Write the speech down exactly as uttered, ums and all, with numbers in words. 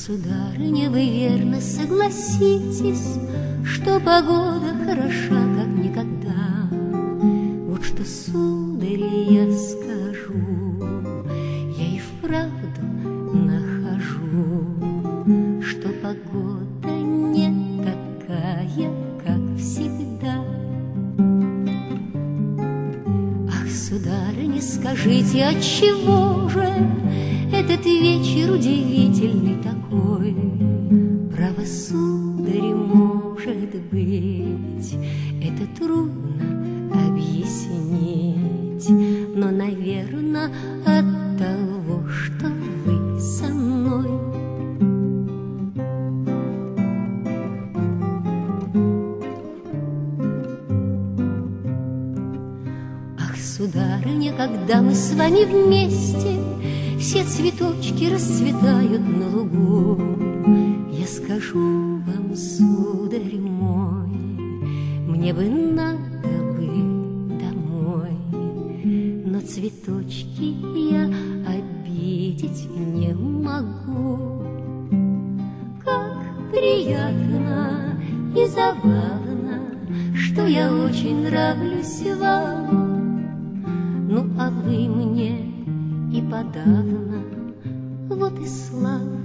сударыня, вы верно согласитесь, что погода хороша, как никогда. Вот что, сударь, я скажу, я и вправду нахожу, что погода не такая, как всегда. Ах, сударыня, скажите, отчего же этот вечер удивительный такой? Право, сударь, может быть, это трудно объяснить, но, наверно, от того, что вы со мной. Ах, сударыня, когда мы с вами вместе, все цветочки расцветают на лугу. Я скажу вам, сударь мой, мне бы надо бы домой, но цветочки я обидеть не могу. Как приятно и забавно, что я очень нравлюсь вам, ну а вы мне и подавно, вот и славно.